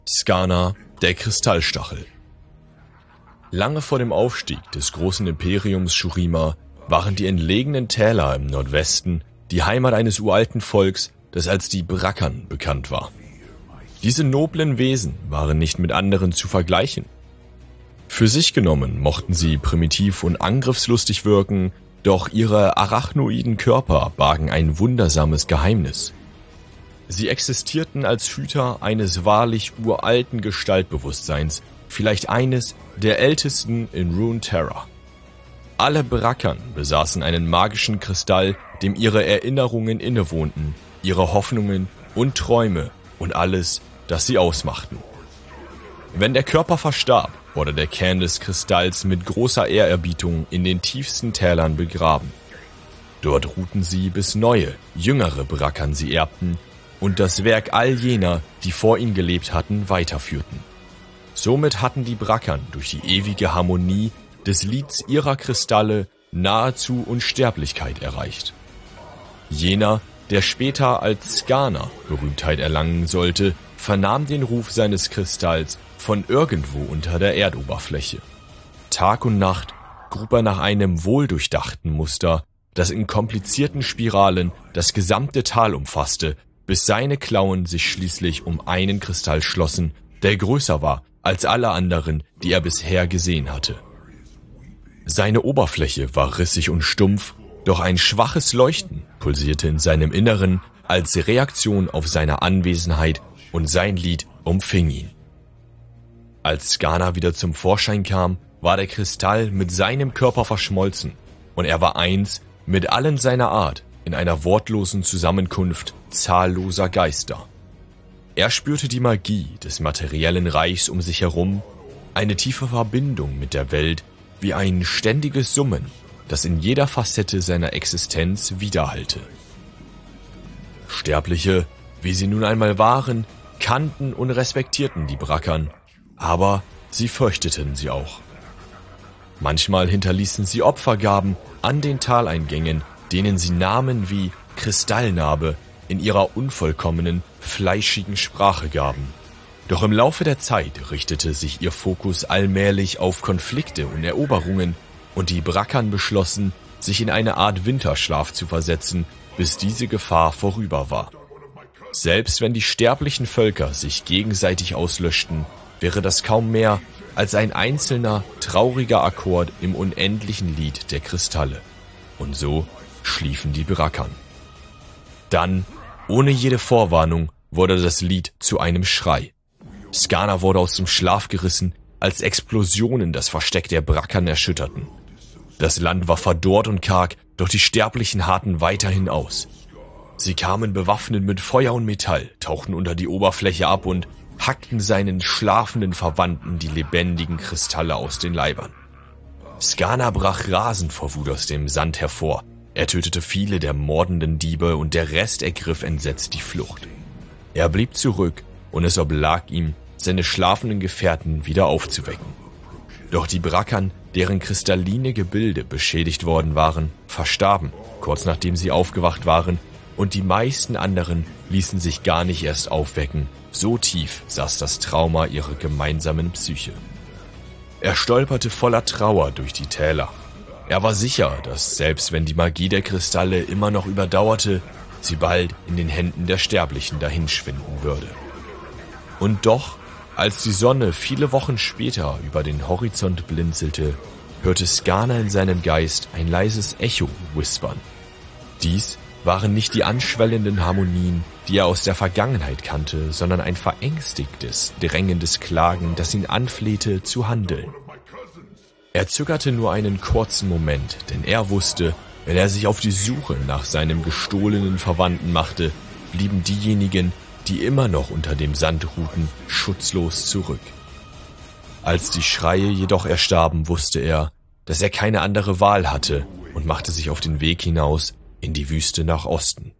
Skana, der Kristallstachel. Lange vor dem Aufstieg des großen Imperiums Shurima waren die entlegenen Täler im Nordwesten die Heimat eines uralten Volks, das als die Brackern bekannt war. Diese noblen Wesen waren nicht mit anderen zu vergleichen. Für sich genommen mochten sie primitiv und angriffslustig wirken, doch ihre arachnoiden Körper bargen ein wundersames Geheimnis. Sie existierten als Hüter eines wahrlich uralten Gestaltbewusstseins, vielleicht eines der ältesten in Runeterra. Alle Brackern besaßen einen magischen Kristall, dem ihre Erinnerungen innewohnten, ihre Hoffnungen und Träume und alles, das sie ausmachten. Wenn der Körper verstarb, wurde der Kern des Kristalls mit großer Ehrerbietung in den tiefsten Tälern begraben. Dort ruhten sie, bis neue, jüngere Brackern sie erbten und das Werk all jener, die vor ihnen gelebt hatten, weiterführten. Somit hatten die Brackern durch die ewige Harmonie des Lieds ihrer Kristalle nahezu Unsterblichkeit erreicht. Jener, der später als Skana Berühmtheit erlangen sollte, vernahm den Ruf seines Kristalls von irgendwo unter der Erdoberfläche. Tag und Nacht grub er nach einem wohldurchdachten Muster, das in komplizierten Spiralen das gesamte Tal umfasste, bis seine Klauen sich schließlich um einen Kristall schlossen, der größer war als alle anderen, die er bisher gesehen hatte. Seine Oberfläche war rissig und stumpf, doch ein schwaches Leuchten pulsierte in seinem Inneren als Reaktion auf seine Anwesenheit und sein Lied umfing ihn. Als Skana wieder zum Vorschein kam, war der Kristall mit seinem Körper verschmolzen und er war eins mit allen seiner Art in einer wortlosen Zusammenkunft zahlloser Geister. Er spürte die Magie des materiellen Reichs um sich herum, eine tiefe Verbindung mit der Welt, wie ein ständiges Summen, das in jeder Facette seiner Existenz widerhallte. Sterbliche, wie sie nun einmal waren, kannten und respektierten die Brackern, aber sie fürchteten sie auch. Manchmal hinterließen sie Opfergaben an den Taleingängen, denen sie Namen wie Kristallnarbe in ihrer unvollkommenen, fleischigen Sprache gaben. Doch im Laufe der Zeit richtete sich ihr Fokus allmählich auf Konflikte und Eroberungen und die Brackern beschlossen, sich in eine Art Winterschlaf zu versetzen, bis diese Gefahr vorüber war. Selbst wenn die sterblichen Völker sich gegenseitig auslöschten, wäre das kaum mehr als ein einzelner, trauriger Akkord im unendlichen Lied der Kristalle. Und so schliefen die Brackern. Dann, ohne jede Vorwarnung, wurde das Lied zu einem Schrei. Skana wurde aus dem Schlaf gerissen, als Explosionen das Versteck der Brackern erschütterten. Das Land war verdorrt und karg, doch die Sterblichen harrten weiterhin aus. Sie kamen bewaffnet mit Feuer und Metall, tauchten unter die Oberfläche ab und hackten seinen schlafenden Verwandten die lebendigen Kristalle aus den Leibern. Skana brach rasend vor Wut aus dem Sand hervor. Er tötete viele der mordenden Diebe und der Rest ergriff entsetzt die Flucht. Er blieb zurück und es oblag ihm, seine schlafenden Gefährten wieder aufzuwecken. Doch die Brackern, deren kristalline Gebilde beschädigt worden waren, verstarben, kurz nachdem sie aufgewacht waren, und die meisten anderen ließen sich gar nicht erst aufwecken, so tief saß das Trauma ihrer gemeinsamen Psyche. Er stolperte voller Trauer durch die Täler. Er war sicher, dass selbst wenn die Magie der Kristalle immer noch überdauerte, sie bald in den Händen der Sterblichen dahinschwinden würde. Und doch, als die Sonne viele Wochen später über den Horizont blinzelte, hörte Skana in seinem Geist ein leises Echo wispern. Dies waren nicht die anschwellenden Harmonien, die er aus der Vergangenheit kannte, sondern ein verängstigtes, drängendes Klagen, das ihn anflehte, zu handeln. Er zögerte nur einen kurzen Moment, denn er wusste, wenn er sich auf die Suche nach seinem gestohlenen Verwandten machte, blieben diejenigen, die immer noch unter dem Sand ruhten, schutzlos zurück. Als die Schreie jedoch erstarben, wusste er, dass er keine andere Wahl hatte und machte sich auf den Weg hinaus in die Wüste nach Osten.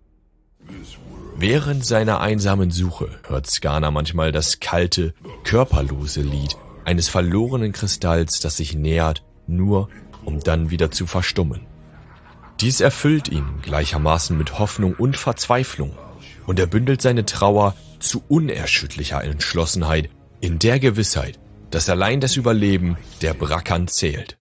Während seiner einsamen Suche hört Skana manchmal das kalte, körperlose Lied eines verlorenen Kristalls, das sich nähert, nur um dann wieder zu verstummen. Dies erfüllt ihn gleichermaßen mit Hoffnung und Verzweiflung, und er bündelt seine Trauer zu unerschütterlicher Entschlossenheit, in der Gewissheit, dass allein das Überleben der Brackern zählt.